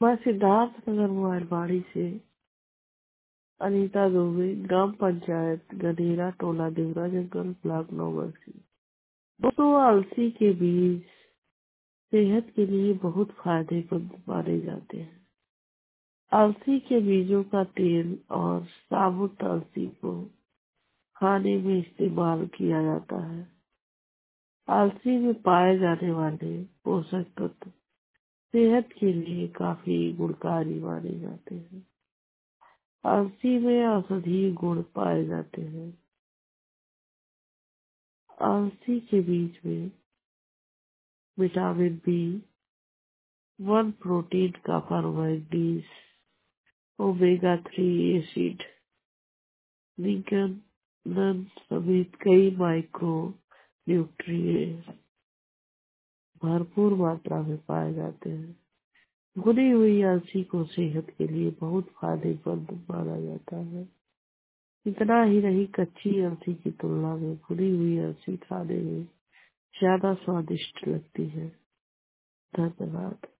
मैं सिद्धार्थ नगर मोबाइलबाड़ी से अनीता दुबे, ग्राम पंचायत गनेरा, टोला देवरा जंगल, ब्लॉक नौबरसी। दोस्तों, अलसी के बीज सेहत के लिए बहुत फायदेमंद माने जाते हैं। अलसी के बीजों का तेल और साबुत अलसी को खाने में इस्तेमाल किया जाता है। अलसी में पाए जाने वाले पोषक तत्व सेहत के लिए काफी गुणकारी माने जाते हैं। अलसी में औषधीय गुण पाए जाते हैं। अलसी के बीज में vitamin B one, protein, copper, manganese, omega 3 acid, lignan समेत कई माइक्रो न्यूट्रिएंट्स भरपूर मात्रा में पाए जाते हैं। भुनी हुई अलसी को सेहत के लिए बहुत फायदेमंद माना जाता है। इतना ही नहीं, कच्ची अलसी की तुलना में भुनी हुई अलसी खाने में ज्यादा स्वादिष्ट लगती है। धन्यवाद।